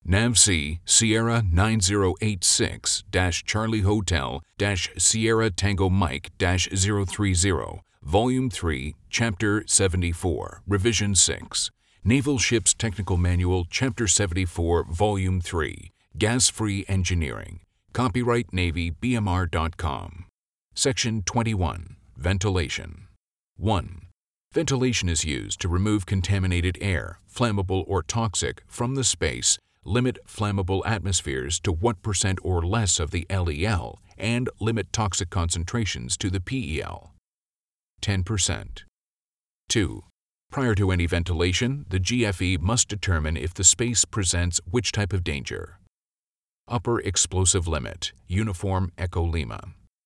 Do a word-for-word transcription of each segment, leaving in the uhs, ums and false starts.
NAVC Sierra nine zero eight six Charlie Hotel Sierra Tango Mike zero three zero, Volume three, Chapter seventy-four, Revision six. Naval Ships Technical Manual, Chapter seventy-four, Volume three, Gas-Free Engineering. Copyright Navy B M R dot com. Section twenty-one. Ventilation. one. Ventilation is used to remove contaminated air, flammable or toxic, from the space, limit flammable atmospheres to what percent or less of the L E L, and limit toxic concentrations to the P E L. ten percent. two. Prior to any ventilation, the G F E must determine if the space presents which type of danger. Upper explosive limit, Uniform Echo Lima.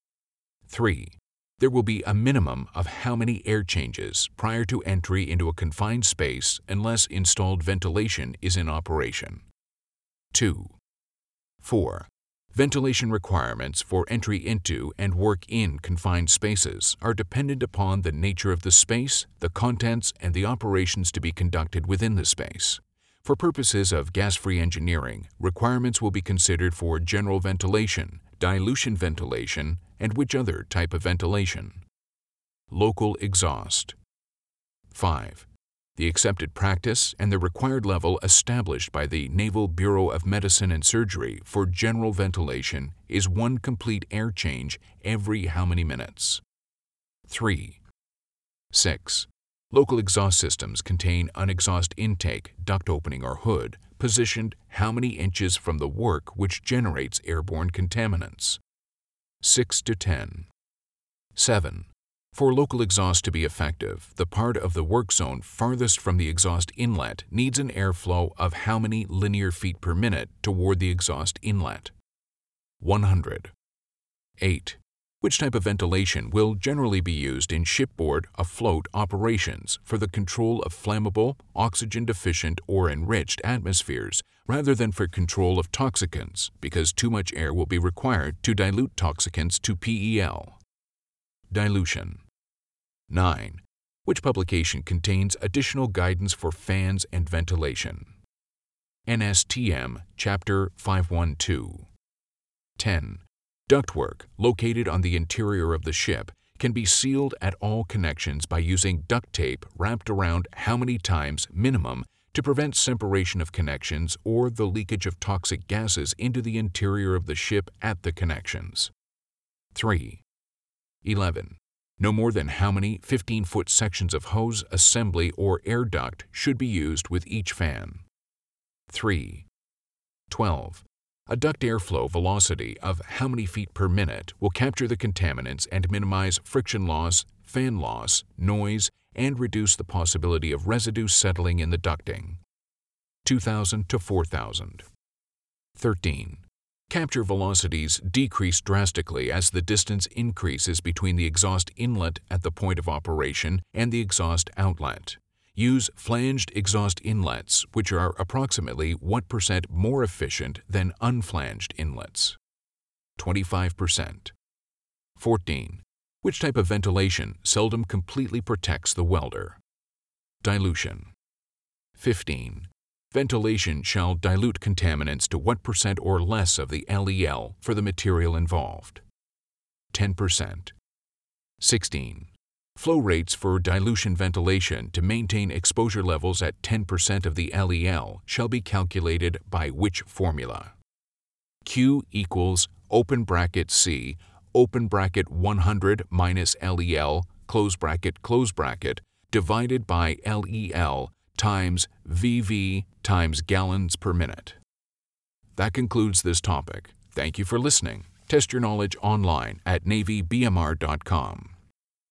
three. There will be a minimum of how many air changes prior to entry into a confined space unless installed ventilation is in operation. two. four. Ventilation requirements for entry into and work in confined spaces are dependent upon the nature of the space, the contents, and the operations to be conducted within the space. For purposes of gas-free engineering, requirements will be considered for general ventilation, dilution ventilation, and which other type of ventilation. Local exhaust. five. The accepted practice and the required level established by the Naval Bureau of Medicine and Surgery for general ventilation is one complete air change every how many minutes? three. six. Local exhaust systems contain an exhaust intake, duct opening or hood, positioned how many inches from the work which generates airborne contaminants? six to ten. seven. For local exhaust to be effective, the part of the work zone farthest from the exhaust inlet needs an airflow of how many linear feet per minute toward the exhaust inlet? one hundred. eight. Which type of ventilation will generally be used in shipboard afloat operations for the control of flammable, oxygen-deficient, or enriched atmospheres rather than for control of toxicants, because too much air will be required to dilute toxicants to P E L? Dilution. nine. Which publication contains additional guidance for fans and ventilation? N S T M, Chapter five twelve. ten. Ductwork, located on the interior of the ship, can be sealed at all connections by using duct tape wrapped around how many times minimum to prevent separation of connections or the leakage of toxic gases into the interior of the ship at the connections? three. eleven. No more than how many fifteen-foot sections of hose, assembly, or air duct should be used with each fan? three. twelve. A duct airflow velocity of how many feet per minute will capture the contaminants and minimize friction loss, fan loss, noise, and reduce the possibility of residue settling in the ducting? two thousand to four thousand. thirteen. Capture velocities decrease drastically as the distance increases between the exhaust inlet at the point of operation and the exhaust outlet. Use flanged exhaust inlets, which are approximately what percent more efficient than unflanged inlets? twenty-five percent. fourteen. Which type of ventilation seldom completely protects the welder? Dilution. fifteen. Ventilation shall dilute contaminants to what percent or less of the L E L for the material involved? ten percent. sixteen. Flow rates for dilution ventilation to maintain exposure levels at ten percent of the L E L shall be calculated by which formula? Q equals open bracket C, open bracket one hundred minus L E L, close bracket, close bracket, divided by L E L times V V times gallons per minute. That concludes this topic. Thank you for listening. Test your knowledge online at Navy B M R dot com.